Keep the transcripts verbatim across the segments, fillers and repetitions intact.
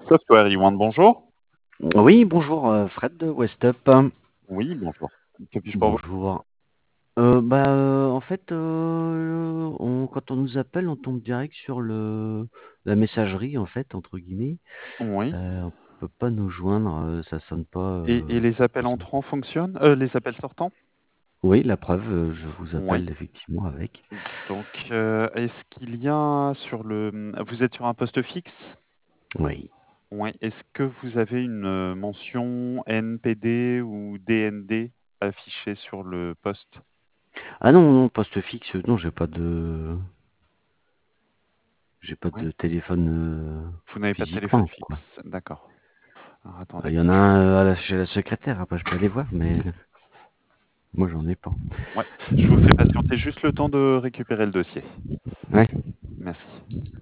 Software Iwan, bonjour. Oui, bonjour, euh, Fred de Westup. Oui, bonjour. Que puis-je pour vous? Bonjour. Euh, bah, euh, en fait, euh, on- quand on nous appelle, on tombe direct sur le, la messagerie, en fait, entre guillemets. Oui. Euh, on peut pas nous joindre, euh, ça sonne pas. Et, euh, et les ça appels sonne- entrants fonctionnent? Euh, les appels sortants? Oui, la preuve, euh, je vous Oui. appelle effectivement avec. Donc, euh, est-ce qu'il y a sur le... Vous êtes sur un poste fixe? Oui. Oui. Est-ce que vous avez une euh, mention N P D ou D N D affichée sur le poste? Ah non, non, poste fixe, non, j'ai pas de, j'ai pas Oui. de téléphone euh, Vous n'avez pas de téléphone physiquement, quoi. fixe. D'accord. Alors, Il attendez. y en a Je... un euh, à la- chez la secrétaire, après je peux aller voir, mais moi j'en ai pas. Ouais. Je vous fais patienter juste le temps de récupérer le dossier. Ouais. Merci.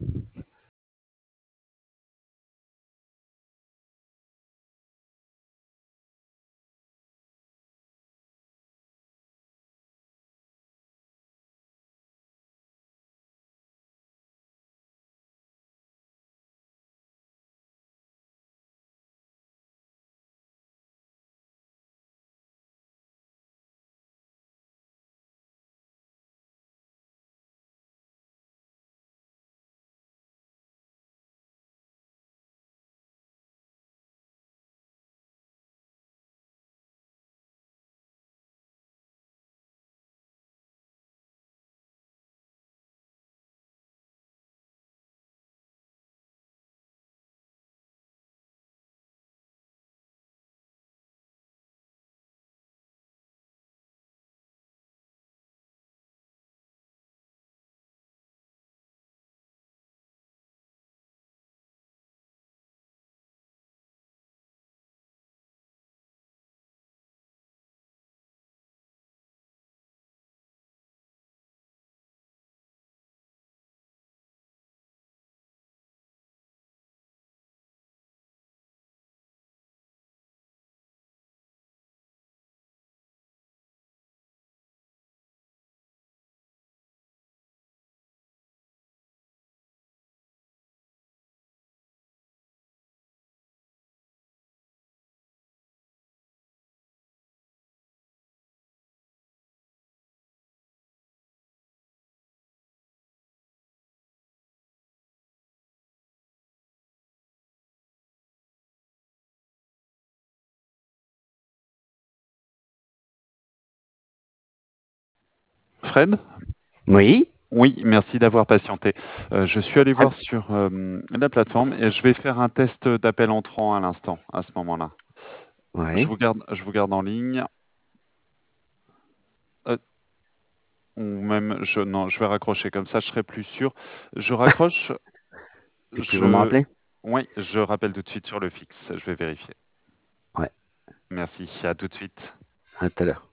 Fred? Oui. Oui, merci d'avoir patienté. Euh, je suis allé Ah, voir sur euh, la plateforme et je vais faire un test d'appel entrant à l'instant, à ce moment-là. Je ouais. vous garde, je vous garde en ligne. Euh, ou même, je, non, je vais raccrocher, comme ça je serai plus sûr. Je raccroche, Et puis vous me je, rappelez? oui, je rappelle tout de suite sur le fixe, je vais vérifier. Ouais, Merci, à tout de suite. à tout à l'heure.